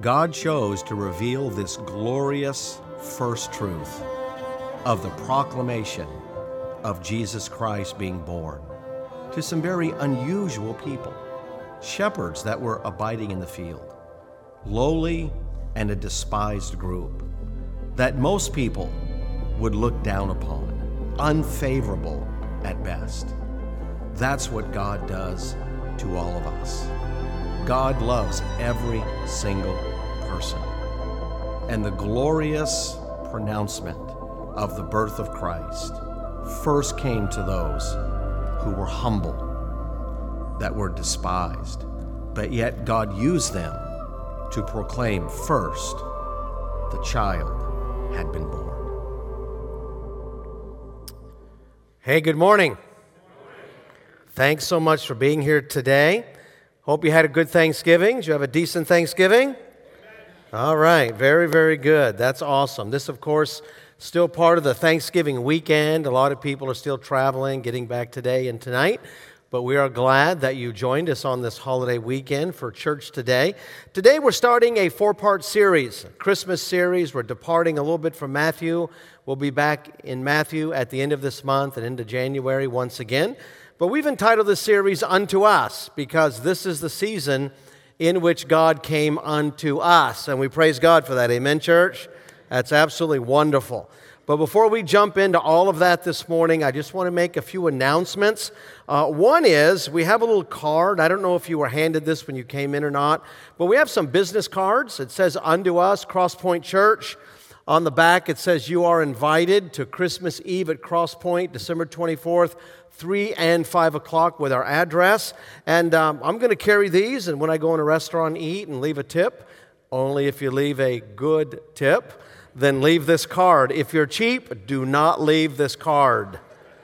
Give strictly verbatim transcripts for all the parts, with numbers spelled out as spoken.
God chose to reveal this glorious first truth of the proclamation of Jesus Christ being born to some very unusual people, shepherds that were abiding in the field, lowly and a despised group that most people would look down upon, unfavorable at best. That's what God does to all of us. God loves every single person. And the glorious pronouncement of the birth of Christ first came to those who were humble, that were despised, but yet God used them to proclaim first the child had been born. Hey, good morning. Thanks so much for being here today. Hope you had a good Thanksgiving. Did you have a decent Thanksgiving? All right, very, very good. That's awesome. This, of course, still part of the Thanksgiving weekend. A lot of people are still traveling, getting back today and tonight. But we are glad that you joined us on this holiday weekend for church today. Today we're starting a four-part series, a Christmas series. We're departing a little bit from Matthew. We'll be back in Matthew at the end of this month and into January once again. But we've entitled this series Unto Us because this is the season in which God came unto us. And we praise God for that. Amen, church? That's absolutely wonderful. But before we jump into all of that this morning, I just want to make a few announcements. Uh, one is we have a little card. I don't know if you were handed this when you came in or not, but we have some business cards. It says Unto Us, Cross Point Church. On the back, it says you are invited to Christmas Eve at Cross Point, December twenty-fourth, three and five o'clock with our address. And um, I'm going to carry these, and when I go in a restaurant and eat and leave a tip, only if you leave a good tip, then leave this card. If you're cheap, do not leave this card.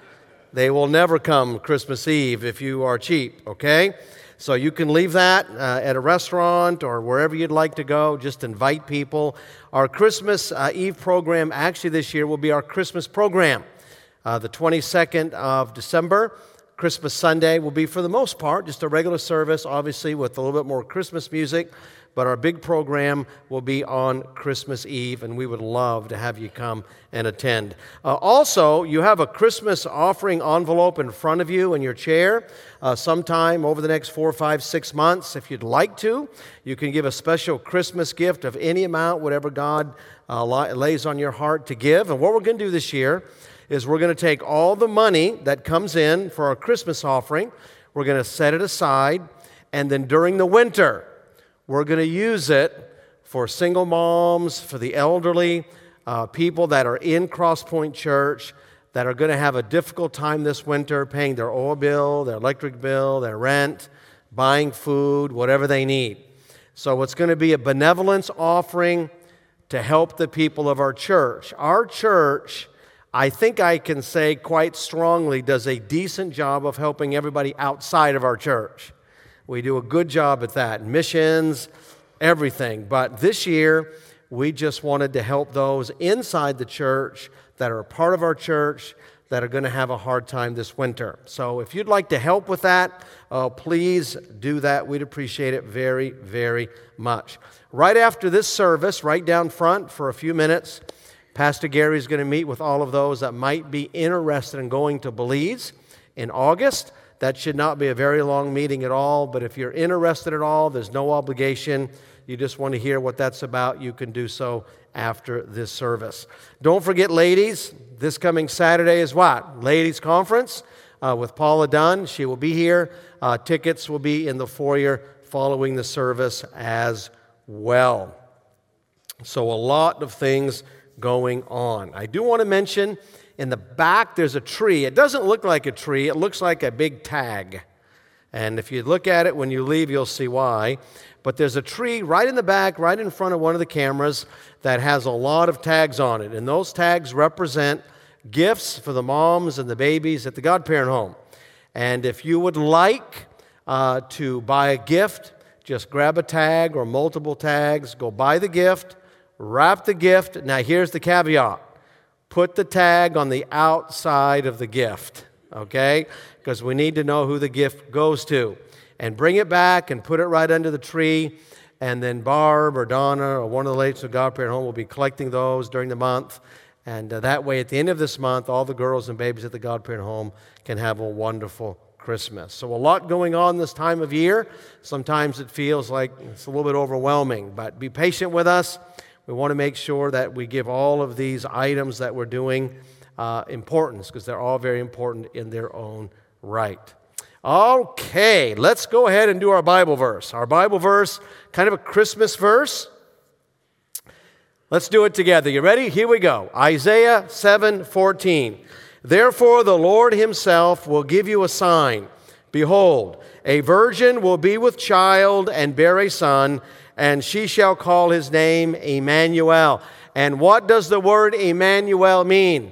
They will never come Christmas Eve if you are cheap, okay? So you can leave that uh, at a restaurant or wherever you'd like to go. Just invite people. Our Christmas uh, Eve program actually this year will be our Christmas program. Uh, the twenty-second of December, Christmas Sunday, will be for the most part just a regular service, obviously with a little bit more Christmas music. But our big program will be on Christmas Eve, and we would love to have you come and attend. Uh, also, you have a Christmas offering envelope in front of you in your chair. Uh, sometime over the next four, five, six months, if you'd like to, you can give a special Christmas gift of any amount, whatever God uh, lays on your heart to give. And what we're going to do this year is we're going to take all the money that comes in for our Christmas offering, we're going to set it aside, and then during the winter, we're going to use it for single moms, for the elderly, uh, people that are in Cross Point Church that are going to have a difficult time this winter paying their oil bill, their electric bill, their rent, buying food, whatever they need. So it's going to be a benevolence offering to help the people of our church. Our church, I think I can say quite strongly, does a decent job of helping everybody outside of our church. We do a good job at that, missions, everything. But this year, we just wanted to help those inside the church that are a part of our church that are going to have a hard time this winter. So if you'd like to help with that, uh, please do that. We'd appreciate it very, very much. Right after this service, right down front for a few minutes, Pastor Gary is going to meet with all of those that might be interested in going to Belize in August. That should not be a very long meeting at all, but if you're interested at all, there's no obligation. You just want to hear what that's about, you can do so after this service. Don't forget, ladies, this coming Saturday is what? Ladies' Conference uh, with Paula Dunn. She will be here. Uh, tickets will be in the foyer following the service as well. So a lot of things going on. I do want to mention in the back, there's a tree. It doesn't look like a tree. It looks like a big tag. And if you look at it when you leave, you'll see why. But there's a tree right in the back, right in front of one of the cameras that has a lot of tags on it. And those tags represent gifts for the moms and the babies at the godparent home. And if you would like uh, to buy a gift, just grab a tag or multiple tags, go buy the gift, wrap the gift. Now here's the caveat. Put the tag on the outside of the gift, okay? Because we need to know who the gift goes to. And bring it back and put it right under the tree. and then Barb or Donna or one of the ladies of Godparent Home will be collecting those during the month. And uh, that way, at the end of this month, all the girls and babies at the Godparent Home can have a wonderful Christmas. So a lot going on this time of year. Sometimes it feels like it's a little bit overwhelming, but be patient with us. We want to make sure that we give all of these items that we're doing uh, importance, because they're all very important in their own right. Okay, let's go ahead and do our Bible verse. Our Bible verse, kind of a Christmas verse. Let's do it together. You ready? Here we go. Isaiah seven fourteen. Therefore the Lord himself will give you a sign. Behold, a virgin will be with child and bear a son, and she shall call his name Emmanuel. And what does the word Emmanuel mean?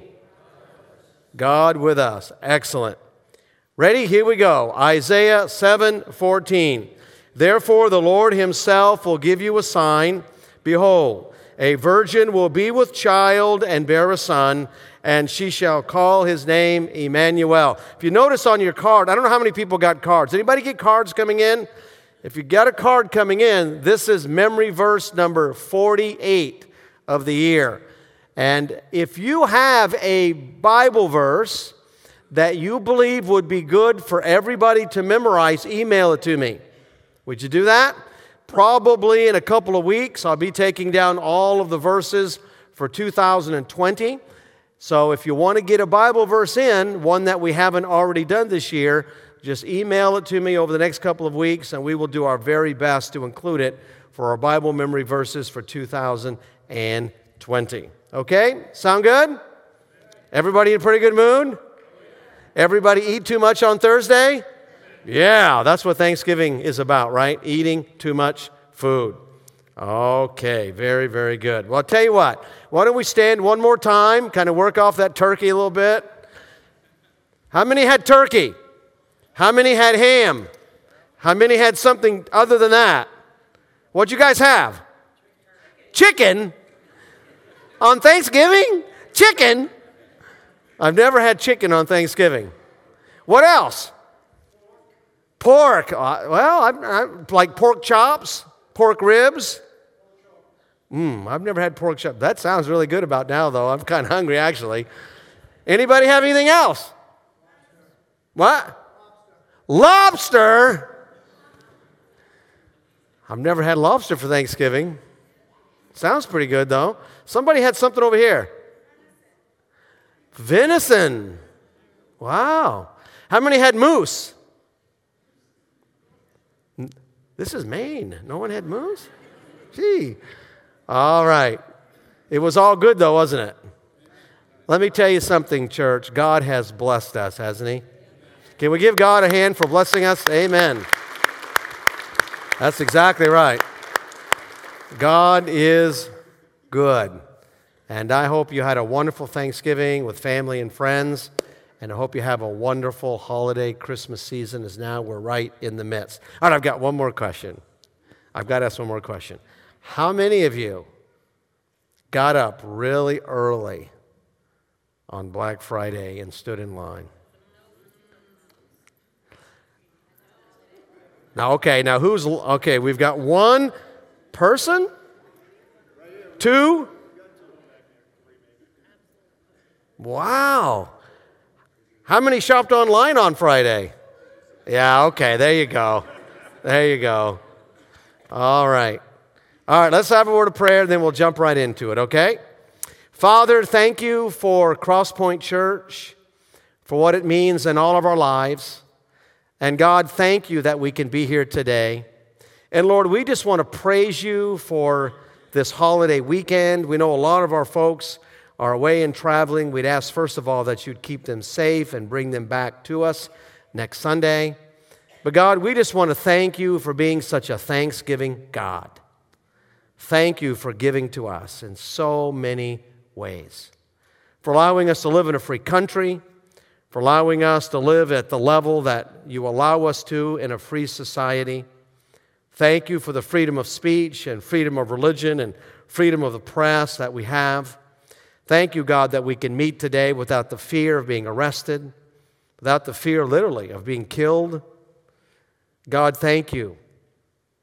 God with us. Excellent. Ready? Here we go. Isaiah seven fourteen. Therefore the Lord himself will give you a sign. Behold, a virgin will be with child and bear a son, and she shall call his name Emmanuel. If you notice on your card, I don't know how many people got cards. Anybody get cards coming in? If you got a card coming in, this is memory verse number forty-eight of the year. And if you have a Bible verse that you believe would be good for everybody to memorize, email it to me. Would you do that? Probably in a couple of weeks, I'll be taking down all of the verses for two thousand twenty. So if you want to get a Bible verse in, one that we haven't already done this year, just email it to me over the next couple of weeks, and we will do our very best to include it for our Bible memory verses for two thousand twenty. Okay? Sound good? Everybody in a pretty good mood? Everybody eat too much on Thursday? Yeah, that's what Thanksgiving is about, right? Eating too much food. Okay, very, very good. Well, I'll tell you what. Why don't we stand one more time, kind of work off that turkey a little bit? How many had turkey? How many had ham? How many had something other than that? What'd you guys have? Chicken? On Thanksgiving? Chicken? I've never had chicken on Thanksgiving. What else? Pork. Uh, well, I, I like pork chops, pork ribs. Mmm, I've never had pork chops. That sounds really good about now, though. I'm kind of hungry, actually. Anybody have anything else? What? Lobster. I've never had lobster for Thanksgiving. Sounds pretty good, though. Somebody had something over here. Venison. Wow. How many had moose? This is Maine. No one had moose? Gee. All right. It was all good, though, wasn't it? Let me tell you something, church. God has blessed us, hasn't he? Can we give God a hand for blessing us? Amen. That's exactly right. God is good. And I hope you had a wonderful Thanksgiving with family and friends. And I hope you have a wonderful holiday Christmas season, as now we're right in the midst. All right, I've got one more question. I've got to ask one more question. How many of you got up really early on Black Friday and stood in line? Now, okay, now who's, okay, we've got one person? Two? Wow. How many shopped online on Friday? Yeah, okay, there you go. There you go. All right. All right, let's have a word of prayer, and then we'll jump right into it, okay? Father, thank you for Crosspoint Church, for what it means in all of our lives. And God, thank you that we can be here today. And Lord, we just want to praise you for this holiday weekend. We know a lot of our folks are away and traveling. We'd ask, first of all, that you'd keep them safe and bring them back to us next Sunday. But God, we just want to thank you for being such a Thanksgiving God. Thank you for giving to us in so many ways, for allowing us to live in a free country, for allowing us to live at the level that you allow us to in a free society. Thank you for the freedom of speech and freedom of religion and freedom of the press that we have. Thank you, God, that we can meet today without the fear of being arrested, without the fear, literally, of being killed. God, thank you.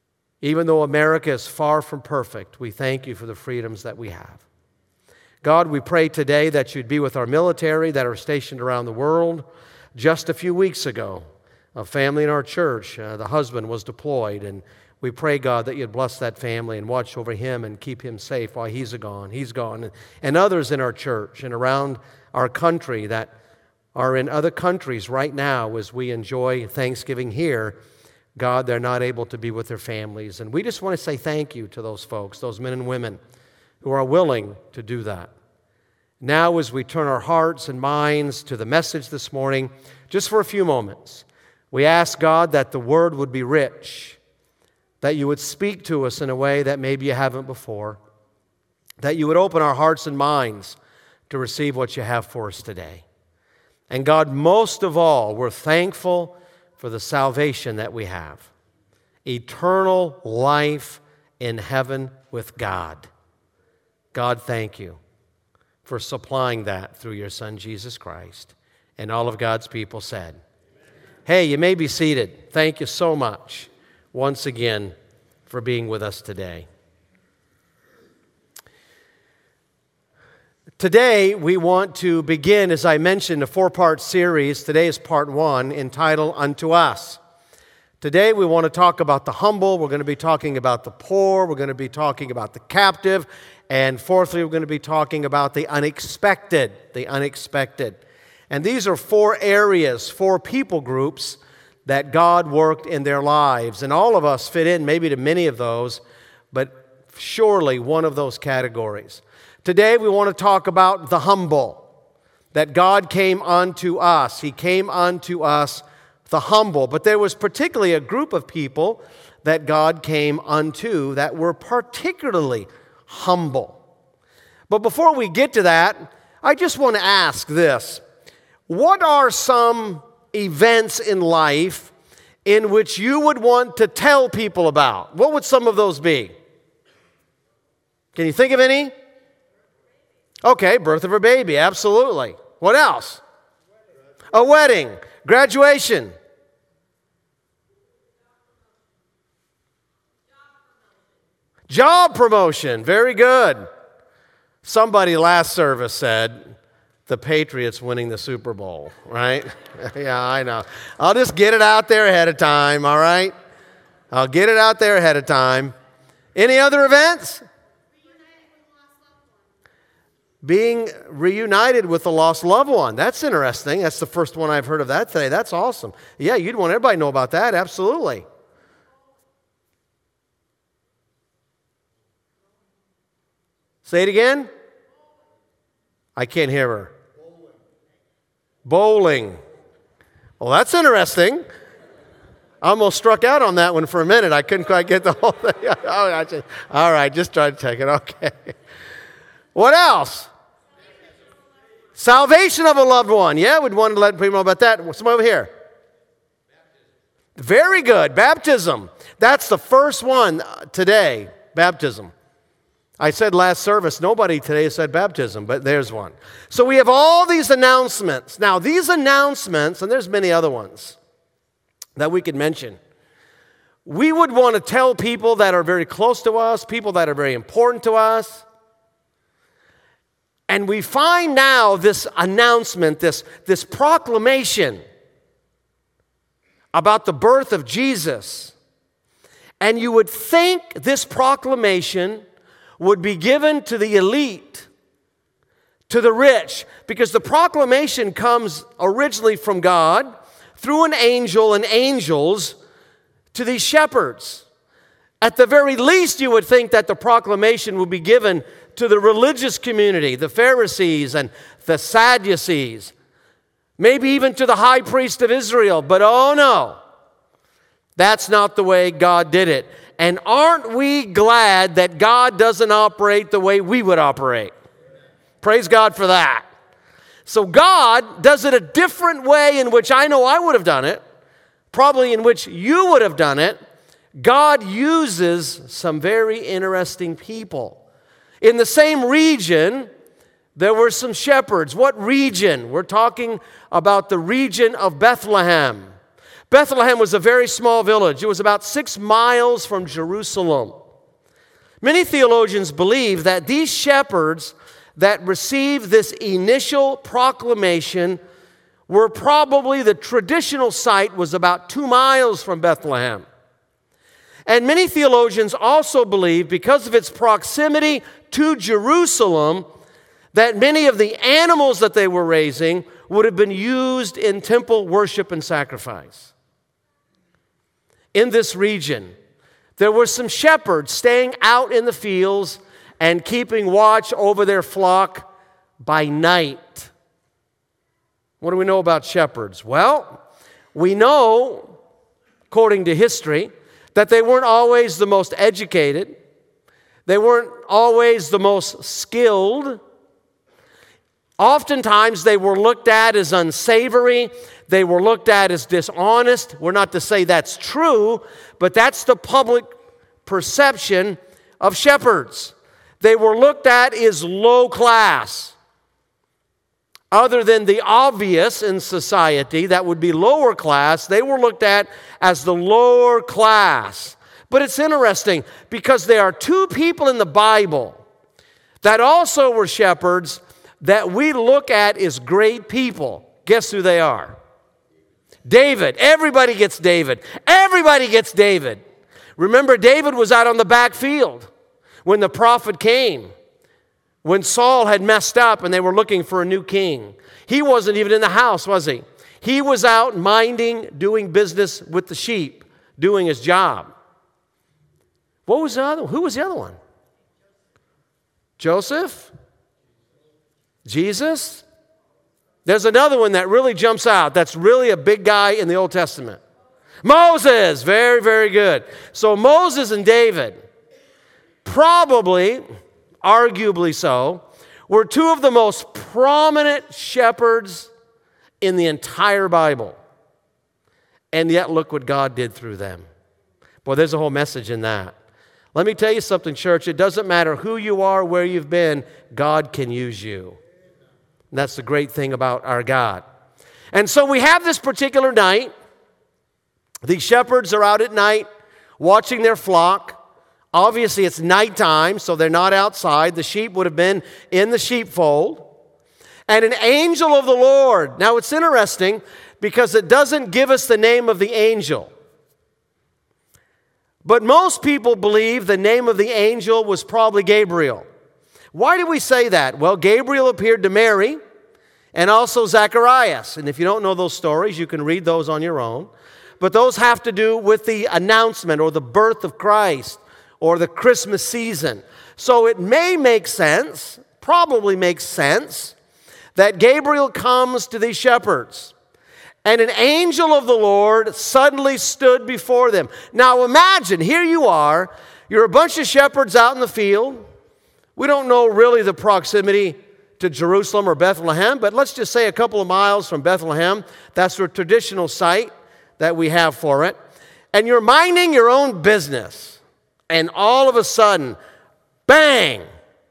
Even though America is far from perfect, we thank you for the freedoms that we have. God, we pray today that you'd be with our military that are stationed around the world. Just a few weeks ago, a family in our church, uh, the husband was deployed, and we pray, God, that you'd bless that family and watch over him and keep him safe while he's gone. He's gone. And others in our church and around our country that are in other countries right now as we enjoy Thanksgiving here, God, they're not able to be with their families. And we just want to say thank you to those folks, those men and women who are willing to do that. Now, as we turn our hearts and minds to the message this morning, just for a few moments, we ask God that the word would be rich, that you would speak to us in a way that maybe you haven't before, that you would open our hearts and minds to receive what you have for us today. And God, most of all, we're thankful for the salvation that we have, eternal life in heaven with God. God, thank you for supplying that through your Son, Jesus Christ. And all of God's people said, hey, you may be seated. Thank you so much once again for being with us today. Today, we want to begin, as I mentioned, a four-part series. Today is part one, entitled Unto Us. Today, we want to talk about the humble. We're going to be talking about the poor. We're going to be talking about the captive. And fourthly, we're going to be talking about the unexpected, the unexpected. And these are four areas, four people groups that God worked in their lives. And all of us fit in maybe to many of those, but surely one of those categories. Today, we want to talk about the humble, that God came unto us. He came unto us, the humble. But there was particularly a group of people that God came unto that were particularly humble. But before we get to that, I just want to ask this. What are some events in life in which you would want to tell people about? What would some of those be? Can you think of any? Okay, birth of a baby, absolutely. What else? A wedding, graduation. Job promotion, very good. Somebody last service said, the Patriots winning the Super Bowl, right? Yeah, I know. I'll just get it out there ahead of time, all right? I'll get it out there ahead of time. Any other events? Being reunited with a lost loved one. That's interesting. That's the first one I've heard of that today. That's awesome. Yeah, you'd want everybody to know about that. Absolutely. Say it again. I can't hear her. Bowling. Bowling. Well, that's interesting. I almost struck out on that one for a minute. I couldn't quite get the whole thing. All right, just try to take it. Okay. What else? Salvation of a loved one. Yeah, we'd want to let people know about that. What's over here? Baptism. Very good. Baptism. That's the first one today. Baptism. I said last service, nobody today said baptism, but there's one. So we have all these announcements. Now, these announcements, and there's many other ones that we could mention, we would want to tell people that are very close to us, people that are very important to us. And we find now this announcement, this, this proclamation about the birth of Jesus. And you would think this proclamation would be given to the elite, to the rich, because the proclamation comes originally from God through an angel and angels to these shepherds. At the very least, you would think that the proclamation would be given to the religious community, the Pharisees and the Sadducees, maybe even to the high priest of Israel. But oh no, that's not the way God did it. And aren't we glad that God doesn't operate the way we would operate? Praise God for that. So God does it a different way in which I know I would have done it, probably in which you would have done it. God uses some very interesting people. In the same region, there were some shepherds. What region? We're talking about the region of Bethlehem. Bethlehem was a very small village. It was about six miles from Jerusalem. Many theologians believe that these shepherds that received this initial proclamation were probably, the traditional site was about two miles from Bethlehem. And many theologians also believe, because of its proximity to Jerusalem, that many of the animals that they were raising would have been used in temple worship and sacrifice. In this region, there were some shepherds staying out in the fields and keeping watch over their flock by night. What do we know about shepherds? Well, we know, according to history, that they weren't always the most educated. They weren't always the most skilled. Oftentimes, they were looked at as unsavory. They were looked at as dishonest. We're not to say that's true, but that's the public perception of shepherds. They were looked at as low class. Other than the obvious in society, that would be lower class, they were looked at as the lower class. But it's interesting because there are two people in the Bible that also were shepherds that we look at as great people. Guess who they are? David. Everybody gets David. Everybody gets David. Remember, David was out on the backfield when the prophet came, when Saul had messed up and they were looking for a new king. He wasn't even in the house, was he? He was out minding, doing business with the sheep, doing his job. What was the other one? Who was the other one? Joseph? Jesus? There's another one that really jumps out. That's really a big guy in the Old Testament. Moses. Very, very good. So Moses and David, probably, arguably so, were two of the most prominent shepherds in the entire Bible. And yet, look what God did through them. Boy, there's a whole message in that. Let me tell you something, church. It doesn't matter who you are, where you've been, God can use you. And that's the great thing about our God. And so we have this particular night. These shepherds are out at night watching their flock. Obviously, it's nighttime, so they're not outside. The sheep would have been in the sheepfold. And an angel of the Lord. Now, it's interesting because it doesn't give us the name of the angel. But most people believe the name of the angel was probably Gabriel. Why do we say that? Well, Gabriel appeared to Mary and also Zacharias. And if you don't know those stories, you can read those on your own. But those have to do with the announcement or the birth of Christ or the Christmas season. So it may make sense, probably makes sense, that Gabriel comes to these shepherds. And an angel of the Lord suddenly stood before them. Now imagine, here you are, you're a bunch of shepherds out in the field. We don't know really the proximity to Jerusalem or Bethlehem, but let's just say a couple of miles from Bethlehem. That's the traditional site that we have for it. And you're minding your own business. And all of a sudden, bang!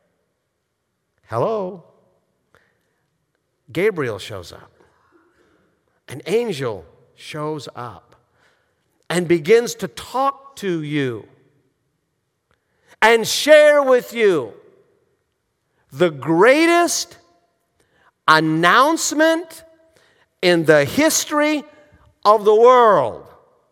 Hello? Gabriel shows up. An angel shows up and begins to talk to you and share with you the greatest announcement in the history of the world.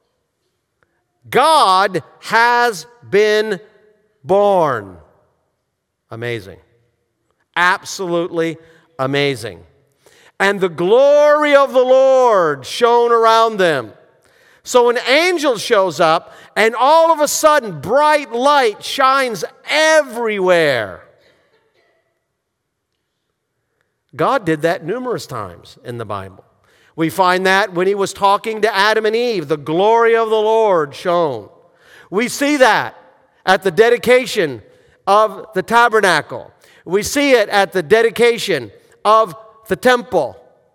God has been born. Amazing. Absolutely amazing. And the glory of the Lord shone around them. So an angel shows up, and all of a sudden, bright light shines everywhere. God did that numerous times in the Bible. We find that when he was talking to Adam and Eve, the glory of the Lord shone. We see that at the dedication of the tabernacle. We see it at the dedication of the temple.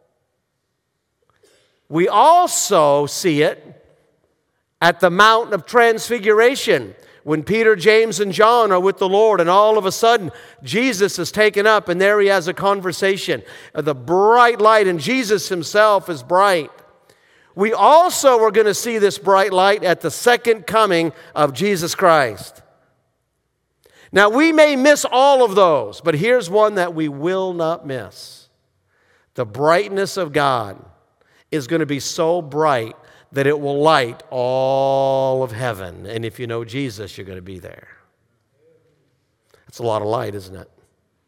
We also see it at the Mount of Transfiguration when Peter, James, and John are with the Lord, and all of a sudden Jesus is taken up, and there he has a conversation. The bright light, and Jesus himself is bright. we also are going to see this bright light at the second coming of Jesus Christ. Now, we may miss all of those, but here's one that we will not miss. The brightness of God is going to be so bright that it will light all of heaven. And if you know Jesus, you're going to be there. That's a lot of light, isn't it?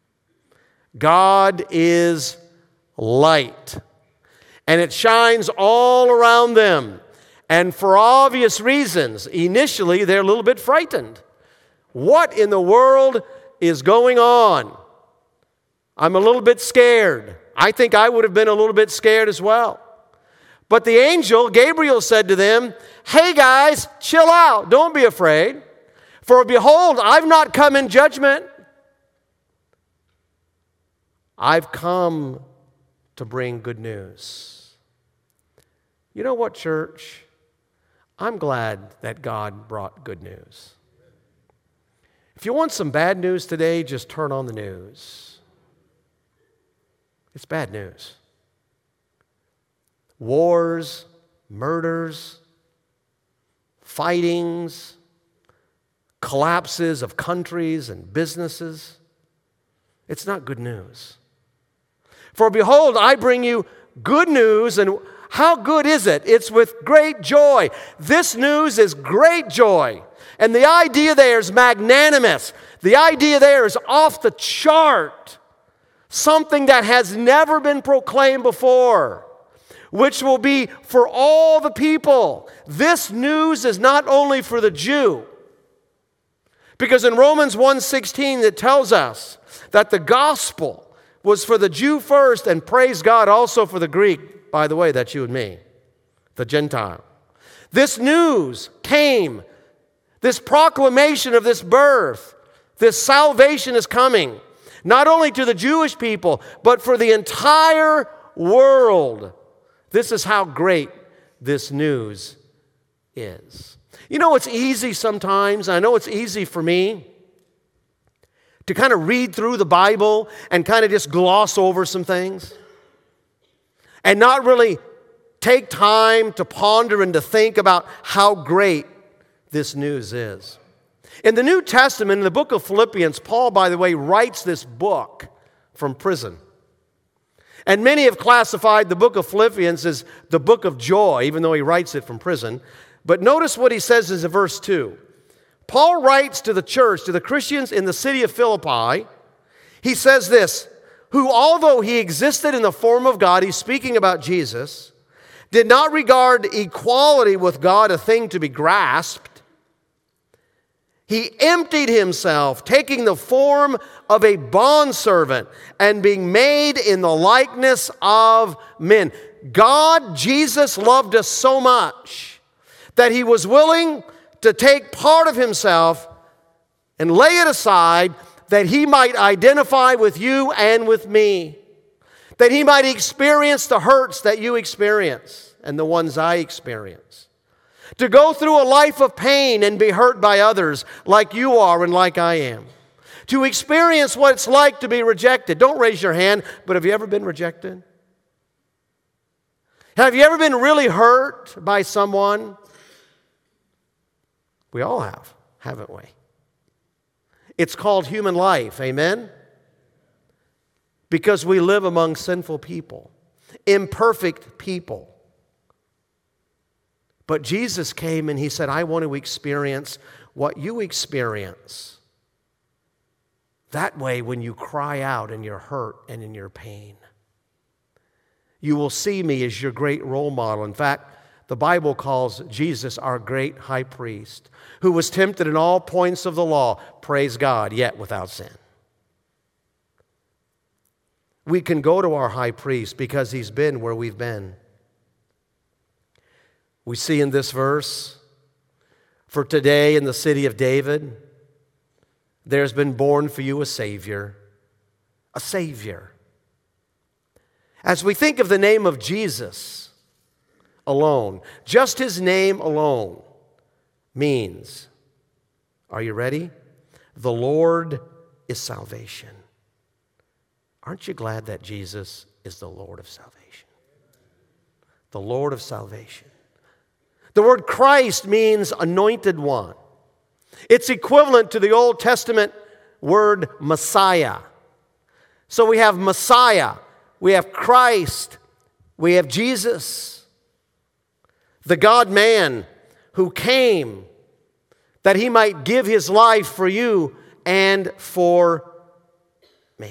God is light, and it shines all around them. And for obvious reasons, initially they're a little bit frightened. What in the world is going on? I'm a little bit scared. I think I would have been a little bit scared as well. But the angel, Gabriel, said to them, "Hey guys, chill out. Don't be afraid. For behold, I've not come in judgment. I've come to bring good news." You know what, church? I'm glad that God brought good news. If you want some bad news today, just turn on the news. It's bad news. Wars, murders, fightings, collapses of countries and businesses. It's not good news. For behold, I bring you good news, and how good is it? It's with great joy. This news is great joy. And the idea there is magnanimous. The idea there is off the chart. Something that has never been proclaimed before, which will be for all the people. This news is not only for the Jew, because in Romans one sixteen it tells us that the gospel was for the Jew first, and praise God also for the Greek. By the way, that's you and me, the Gentile. This news came, this proclamation of this birth, this salvation is coming, not only to the Jewish people, but for the entire world. This is how great this news is. You know, it's easy sometimes, I know it's easy for me, to kind of read through the Bible and kind of just gloss over some things and not really take time to ponder and to think about how great this news is. In the New Testament, in the book of Philippians, Paul, by the way, writes this book from prison. And many have classified the book of Philippians as the book of joy, even though he writes it from prison. But notice what he says in verse two. Paul writes to the church, to the Christians in the city of Philippi. He says this, who although he existed in the form of God, he's speaking about Jesus, did not regard equality with God a thing to be grasped. He emptied himself, taking the form of a bondservant and being made in the likeness of men. God, Jesus, loved us so much that he was willing to take part of himself and lay it aside that he might identify with you and with me, that he might experience the hurts that you experience and the ones I experience, to go through a life of pain and be hurt by others like you are and like I am, to experience what it's like to be rejected. Don't raise your hand, but have you ever been rejected? Have you ever been really hurt by someone? We all have, haven't we? It's called human life, amen? Because we live among sinful people, imperfect people. But Jesus came and he said, I want to experience what you experience. That way, when you cry out in your hurt and in your pain, you will see me as your great role model. In fact, the Bible calls Jesus our great high priest, who was tempted in all points of the law, praise God, yet without sin. We can go to our high priest because he's been where we've been. We see in this verse, for today in the city of David, there's been born for you a Savior, a Savior. As we think of the name of Jesus alone, just his name alone means, are you ready? The Lord is salvation. Aren't you glad that Jesus is the Lord of salvation? the Lord of salvation. The word Christ means anointed one. It's equivalent to the Old Testament word Messiah. So we have Messiah, we have Christ, we have Jesus, the God-man who came that he might give his life for you and for me.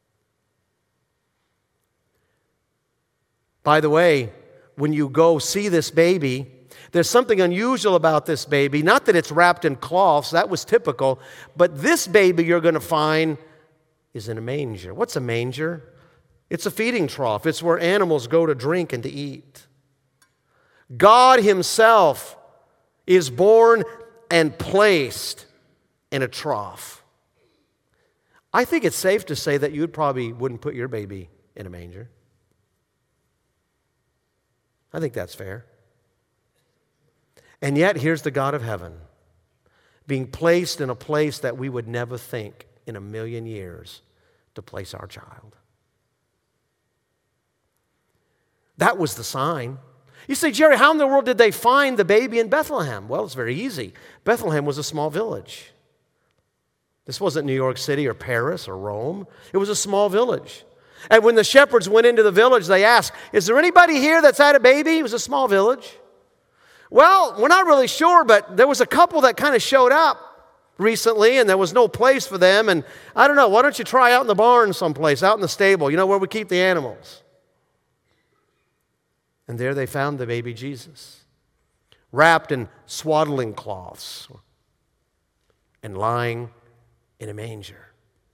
By the way, when you go see this baby, there's something unusual about this baby. Not that it's wrapped in cloths, that was typical, but this baby you're going to find is in a manger. What's a manger? It's a feeding trough. It's where animals go to drink and to eat. God himself is born and placed in a trough. I think it's safe to say that you probably wouldn't put your baby in a manger. I think that's fair. And yet, here's the God of heaven being placed in a place that we would never think in a million years to place our child. That was the sign. You say, Jerry, how in the world did they find the baby in Bethlehem? Well, it's very easy. Bethlehem was a small village. This wasn't New York City or Paris or Rome. It was a small village. And when the shepherds went into the village, they asked, is there anybody here that's had a baby? It was a small village. Well, we're not really sure, but there was a couple that kind of showed up recently, and there was no place for them. And I don't know, why don't you try out in the barn someplace, out in the stable, you know, where we keep the animals. And there they found the baby Jesus, wrapped in swaddling cloths and lying in a manger.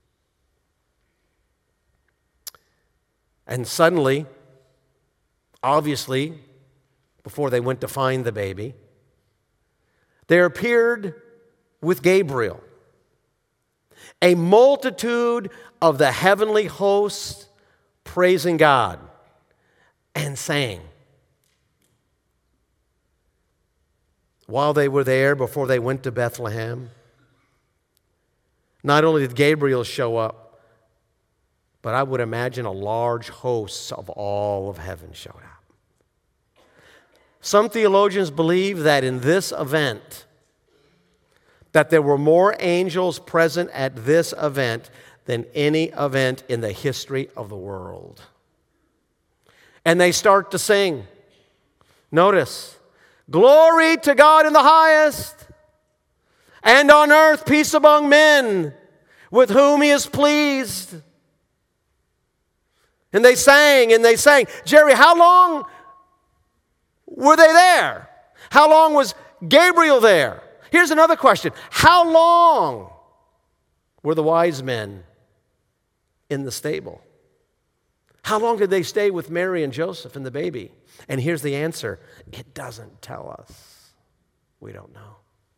And suddenly, obviously, before they went to find the baby, there appeared with Gabriel a multitude of the heavenly hosts praising God and saying, while they were there, before they went to Bethlehem, not only did Gabriel show up, but I would imagine a large host of all of heaven showed up. Some theologians believe that in this event, that there were more angels present at this event than any event in the history of the world. And they start to sing. Notice, glory to God in the highest, and on earth peace among men with whom he is pleased. And they sang and they sang. Jerry, how long were they there? How long was Gabriel there? Here's another question. How long were the wise men in the stable? How long did they stay with Mary and Joseph and the baby? And here's the answer. It doesn't tell us. We don't know.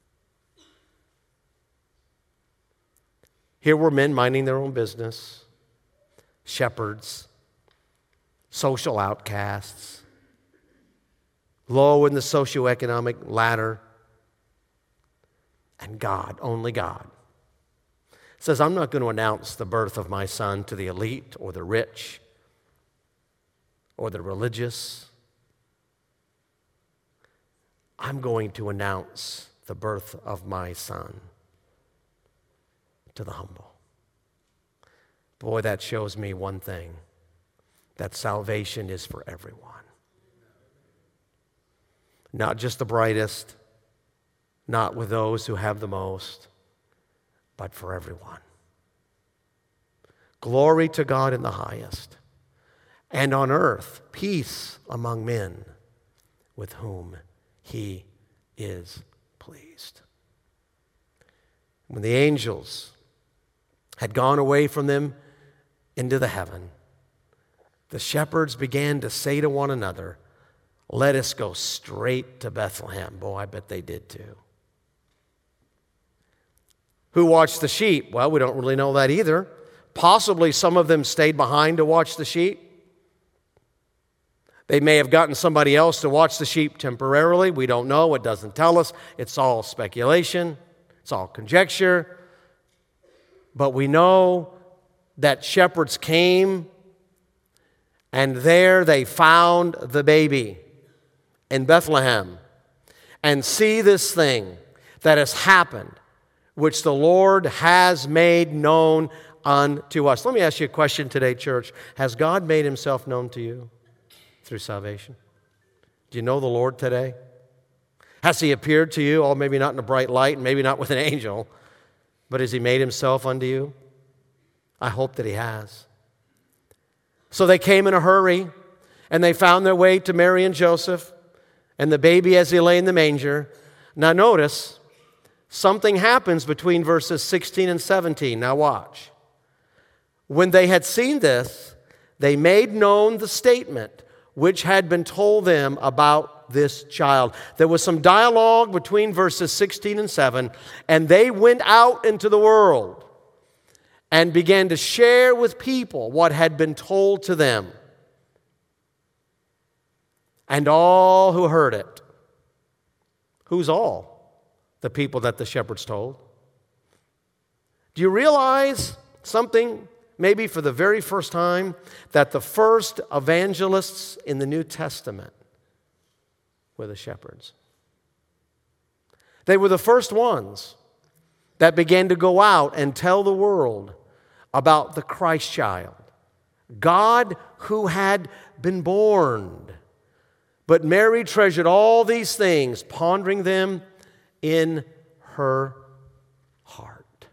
Here were men minding their own business, shepherds, social outcasts, low in the socioeconomic ladder, and God, only God, says, I'm not going to announce the birth of my son to the elite or the rich or the religious. I'm going to announce the birth of my son to the humble. Boy, that shows me one thing, that salvation is for everyone. Not just the brightest, not with those who have the most, but for everyone. Glory to God in the highest, and on earth peace among men with whom he is pleased. When the angels had gone away from them into the heaven, the shepherds began to say to one another, let us go straight to Bethlehem. Boy, I bet they did too. Who watched the sheep? Well, we don't really know that either. Possibly some of them stayed behind to watch the sheep. They may have gotten somebody else to watch the sheep temporarily. We don't know. It doesn't tell us. It's all speculation. It's all conjecture. But we know that shepherds came, and there they found the baby in Bethlehem and see this thing that has happened, which the Lord has made known unto us. Let me ask you a question today, church. Has God made himself known to you through salvation? Do you know the Lord today? Has he appeared to you? Oh, maybe not in a bright light, and maybe not with an angel, but has he made himself unto you? I hope that he has. So they came in a hurry, and they found their way to Mary and Joseph, and the baby as he lay in the manger. Now notice, something happens between verses sixteen and seventeen. Now watch. When they had seen this, they made known the statement which had been told them about this child. There was some dialogue between verses sixteen and seven, and they went out into the world and began to share with people what had been told to them. And all who heard it. Who's all? The people that the shepherds told. Do you realize something, maybe for the very first time, that the first evangelists in the New Testament were the shepherds? They were the first ones that began to go out and tell the world about the Christ child, God who had been born. But Mary treasured all these things, pondering them in her heart.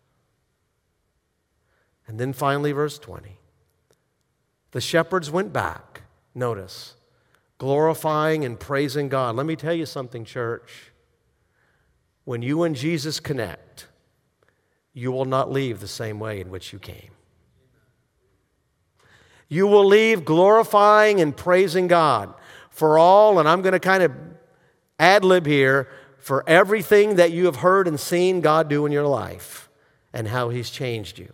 And then finally, verse twenty. The shepherds went back, notice, glorifying and praising God. Let me tell you something, church. When you and Jesus connect, you will not leave the same way in which you came. You will leave glorifying and praising God for all, and I'm going to kind of ad-lib here, for everything that you have heard and seen God do in your life and how he's changed you.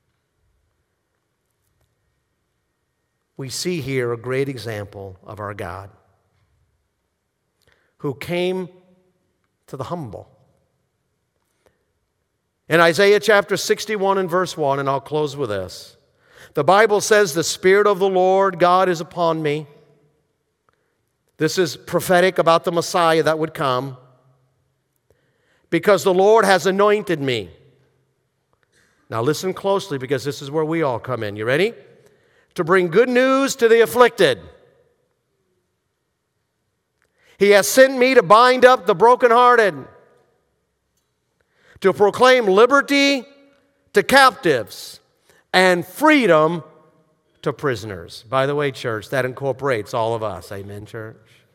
We see here a great example of our God who came to the humble. In Isaiah chapter sixty-one and verse one, and I'll close with this, the Bible says, "The Spirit of the Lord God is upon me." This is prophetic about the Messiah that would come. "Because the Lord has anointed me." Now listen closely, because this is where we all come in. You ready? "To bring good news to the afflicted. He has sent me to bind up the brokenhearted, to proclaim liberty to captives and freedom to prisoners." By the way, church, that incorporates all of us. Amen, church?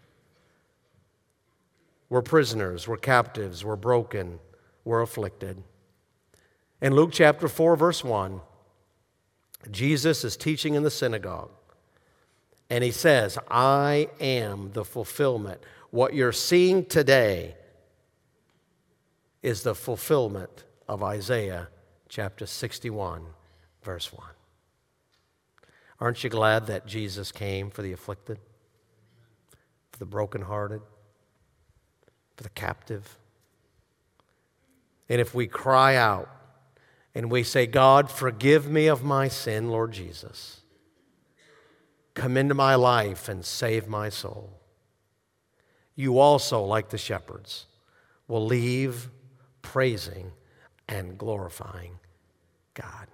We're prisoners, we're captives, we're broken, we're afflicted. In Luke chapter four, verse one, Jesus is teaching in the synagogue, and he says, "I am the fulfillment." What you're seeing today is the fulfillment of Isaiah chapter sixty-one, verse one. Aren't you glad that Jesus came for the afflicted, for the brokenhearted, for the captive? And if we cry out and we say, "God, forgive me of my sin, Lord Jesus. Come into my life and save my soul," you also, like the shepherds, will leave praising and glorifying God.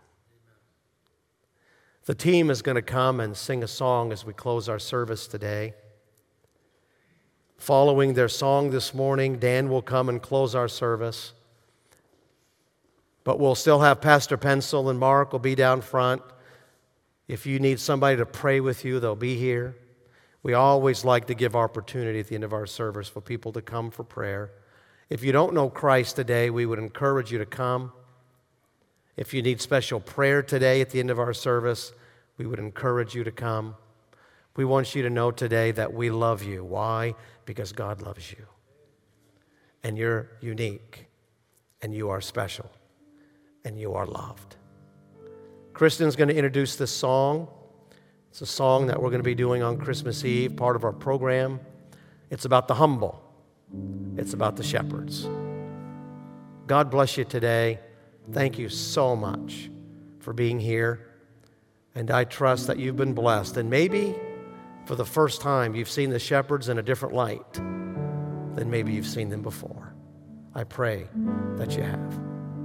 The team is going to come and sing a song as we close our service today. Following their song this morning, Dan will come and close our service. But we'll still have Pastor Pencil and Mark will be down front. If you need somebody to pray with you, they'll be here. We always like to give opportunity at the end of our service for people to come for prayer. If you don't know Christ today, we would encourage you to come. If you need special prayer today at the end of our service, we would encourage you to come. We want you to know today that we love you. Why? Because God loves you. And you're unique. And you are special. And you are loved. Kristen's going to introduce this song. It's a song that we're going to be doing on Christmas Eve, part of our program. It's about the humble. It's about the shepherds. God bless you today. Thank you so much for being here. And I trust that you've been blessed. And maybe for the first time, you've seen the shepherds in a different light than maybe you've seen them before. I pray that you have.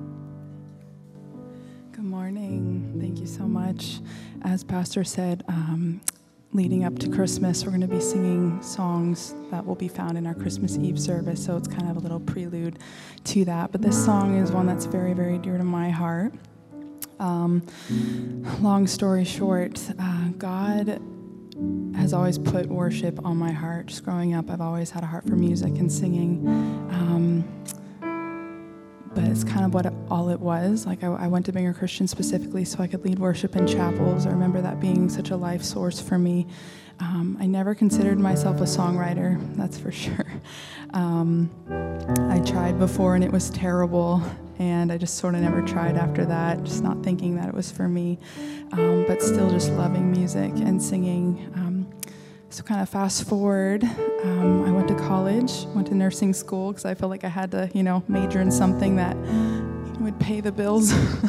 Good morning. Thank you so much. As Pastor said, um, leading up to Christmas, we're going to be singing songs that will be found in our Christmas Eve service, so it's kind of a little prelude to that. But this song is one that's very, very dear to my heart. Um, long story short, uh, God has always put worship on my heart. Just growing up, I've always had a heart for music and singing. Um, but it's kind of what it, all it was. Like I, I went to Bangor Christian specifically so I could lead worship in chapels. I remember that being such a life source for me. Um, I never considered myself a songwriter, that's for sure. Um, I tried before and it was terrible, and I just sort of never tried after that, just not thinking that it was for me, um, but still just loving music and singing. Um, So kind of fast forward, um, I went to college, went to nursing school because I felt like I had to, you know, major in something that would pay the bills.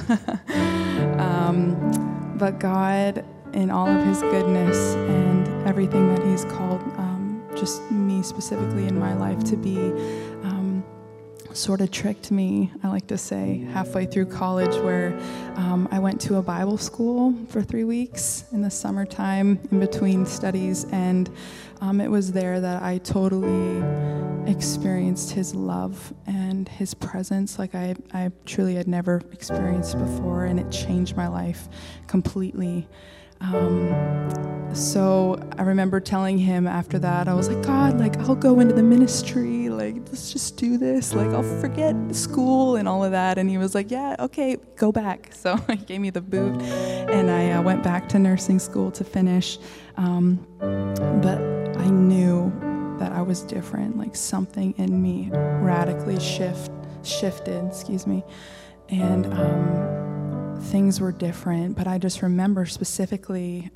um, but God, in all of his goodness and everything that he's called um, just me specifically in my life to be, um, sort of tricked me, I like to say, halfway through college, where um, I went to a Bible school for three weeks in the summertime in between studies, and um, it was there that I totally experienced his love and his presence like I, I truly had never experienced before, and it changed my life completely. Um, so I remember telling him after that, I was like, God, like, I'll go into the ministry, like, let's just do this, like, I'll forget school and all of that. And he was like, yeah, okay, go back. So he gave me the boot, and I uh, went back to nursing school to finish. Um, but I knew that I was different, like something in me radically shift, shifted, excuse me. And, um, things were different, but I just remember specifically,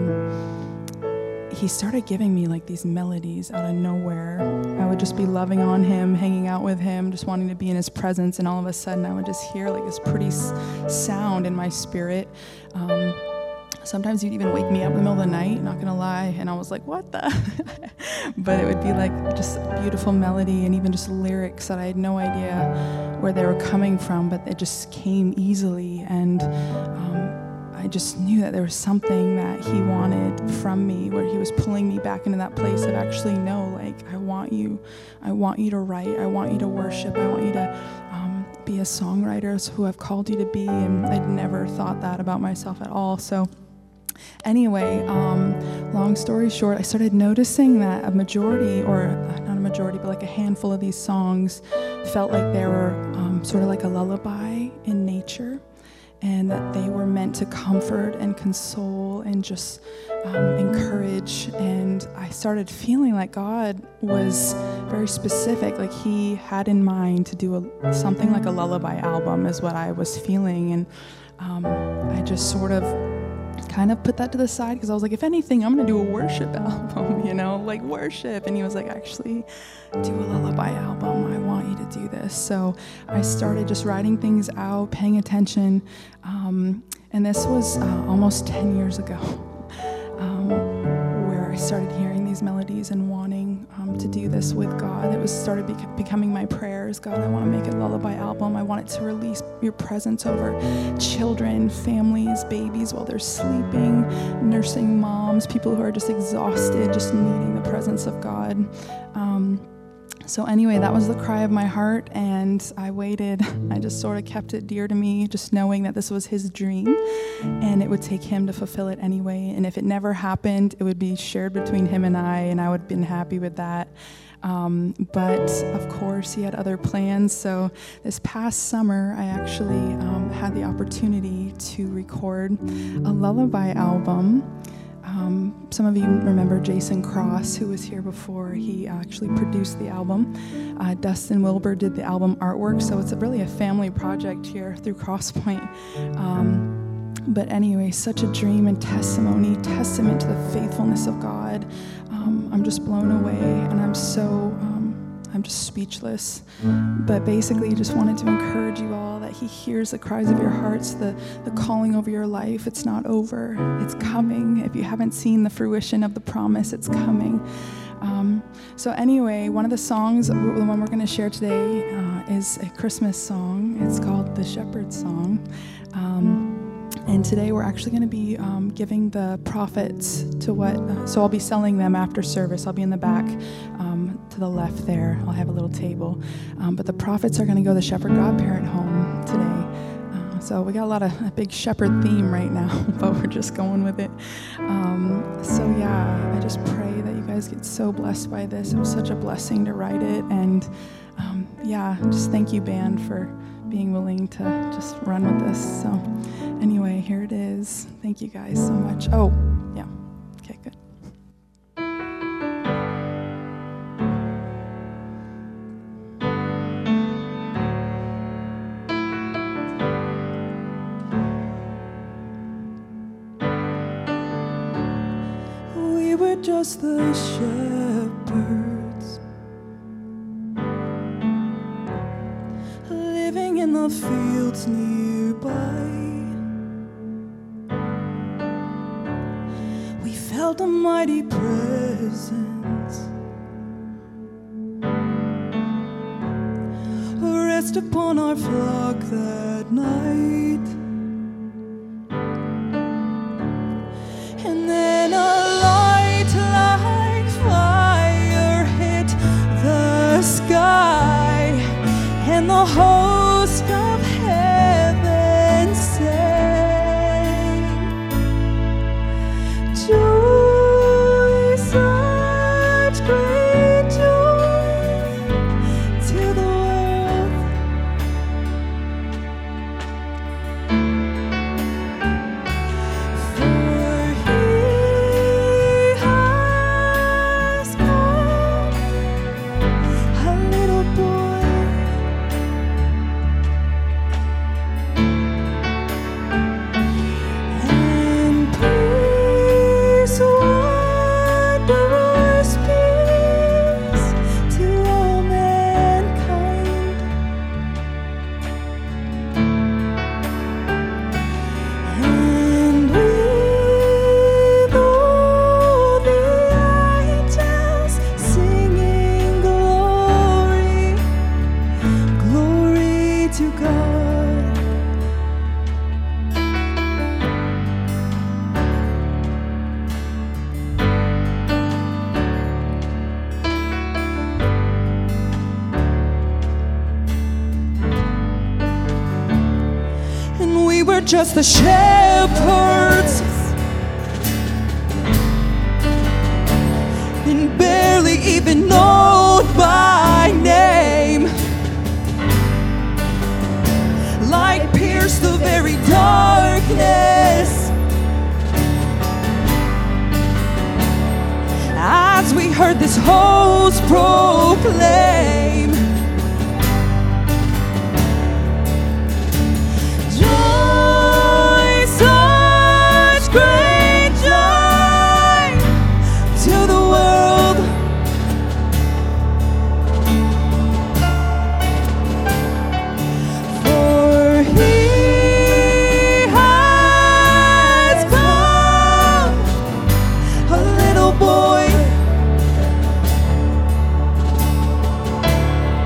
um, he started giving me like these melodies out of nowhere. I would just be loving on him, hanging out with him, just wanting to be in his presence, and all of a sudden I would just hear like this pretty s- sound in my spirit. Um, sometimes he'd even wake me up in the middle of the night, not gonna lie, and I was like, what the? But it would be like just a beautiful melody, and even just lyrics that I had no idea where they were coming from, but it just came easily, and um, I just knew that there was something that he wanted from me, where he was pulling me back into that place of actually, no, like, I want you, I want you to write, I want you to worship, I want you to um, be a songwriter, it's who I've called you to be, and I'd never thought that about myself at all. So anyway, um, long story short, I started noticing that a majority, or uh, not a majority, but like a handful of these songs felt like they were um, sort of like a lullaby in nature, and that they were meant to comfort and console and just um, encourage. And I started feeling like God was very specific, like he had in mind to do a, something like a lullaby album is what I was feeling. And um, I just sort of kind of put that to the side, because I was like, if anything, I'm going to do a worship album, you know, like worship. And he was like, actually, do a lullaby album. I want you to do this. So I started just writing things out, paying attention. Um, and this was uh, almost ten years ago, um, where I started hearing these melodies and wanting um, to do this with God. It was started bec- becoming my prayers. God, I want to make a lullaby album. I want it to release your presence over children, families, babies while they're sleeping, nursing moms, people who are just exhausted, just needing the presence of God. Um, So anyway, that was the cry of my heart, and I waited. I just sort of kept it dear to me, just knowing that this was his dream, and it would take him to fulfill it anyway. And if it never happened, it would be shared between him and I, and I would have been happy with that. Um, but of course, he had other plans. So this past summer, I actually um, had the opportunity to record a lullaby album. Um, some of you remember Jason Cross, who was here before. He actually produced the album. Uh, Dustin Wilbur did the album artwork, so it's a, really a family project here through Crosspoint. Um, but anyway, such a dream and testimony, testament to the faithfulness of God. Um, I'm just blown away, and I'm so um, I'm I'm just speechless. But basically, just wanted to encourage you all that he hears the cries of your hearts, the, the calling over your life. It's not over. It's coming. If you haven't seen the fruition of the promise, it's coming. Um, so anyway, one of the songs, the one we're going to share today, uh, is a Christmas song. It's called The Shepherd's Song. Um, and today we're actually going to be um, giving the profits to what, uh, so I'll be selling them after service. I'll be in the back um, to the left there. I'll have a little table. Um, but the profits are going to go to the Shepherd Godparent Home today. So we got a lot of a big shepherd theme right now, but we're just going with it. Um, so yeah, I just pray that you guys get so blessed by this. It was such a blessing to write it. And um, yeah, just thank you, band, for being willing to just run with this. So anyway, here it is. Thank you guys so much. Oh, yeah. Okay, good. Just the shepherds living in the fields nearby. We felt a mighty presence rest upon our flock that night, and then a like fire hit the sky, and the host of heaven sang, joy, such great joy to the world. For he has come, a little boy, and peace, wondrous peace to all mankind. And with all the angels singing glory, glory to God. And we were just the shepherds, and barely even known by name. Light pierced the very darkness as we heard this host proclaim, joy, such great joy to the world. For he has come, a little boy,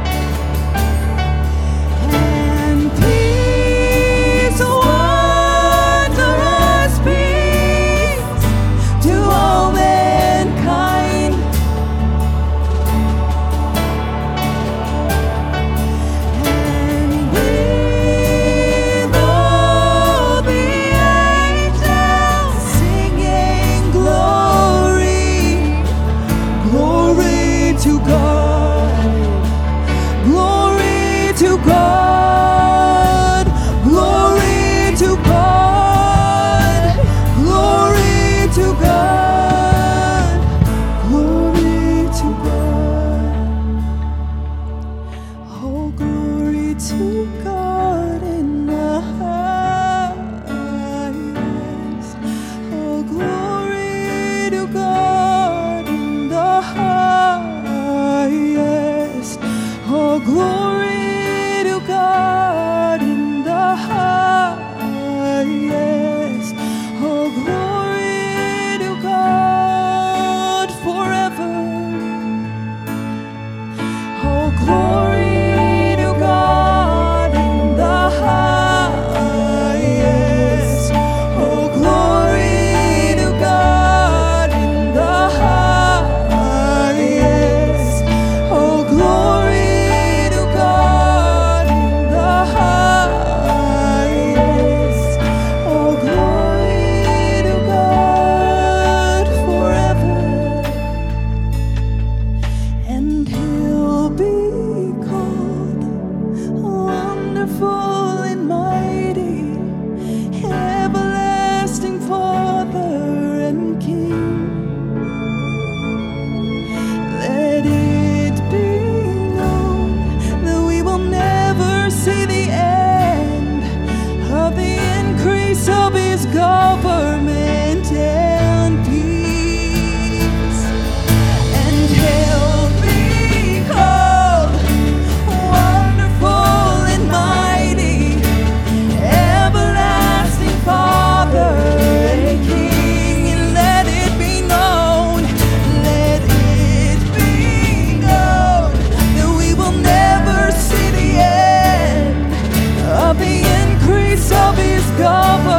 government and peace. And he'll be called Wonderful and Mighty, Everlasting Father and King. And let it be known, let it be known, that we will never see the end of the increase of his government.